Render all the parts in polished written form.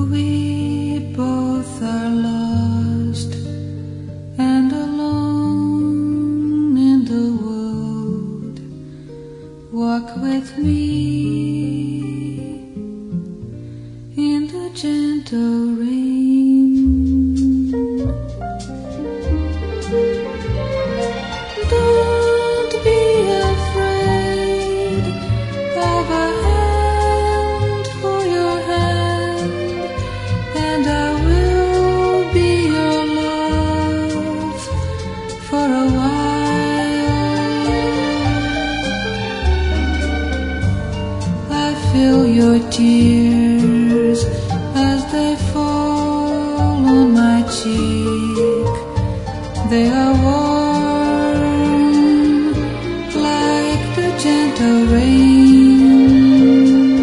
we both are lost and alone in the world. Walk with me in the gentle rain. Don't be afraid of a hand for your hand, and I will be your love for a while. I feel your tears as they fall on my cheek. They are warm like the gentle rain.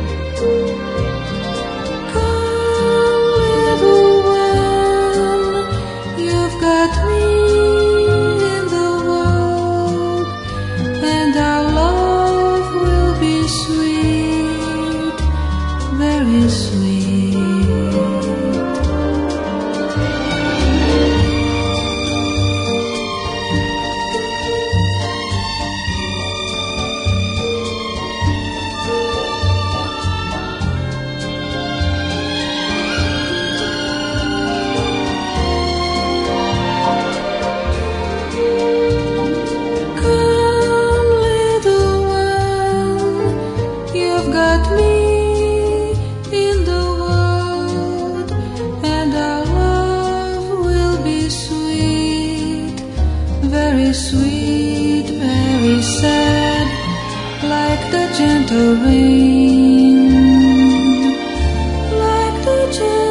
Come, little one, you've got me in the world, and our love will be sweet, very sweet. Come, little one, you've got me in the world, and our love will be sweet, very sad, like the gentle rain, like the gentle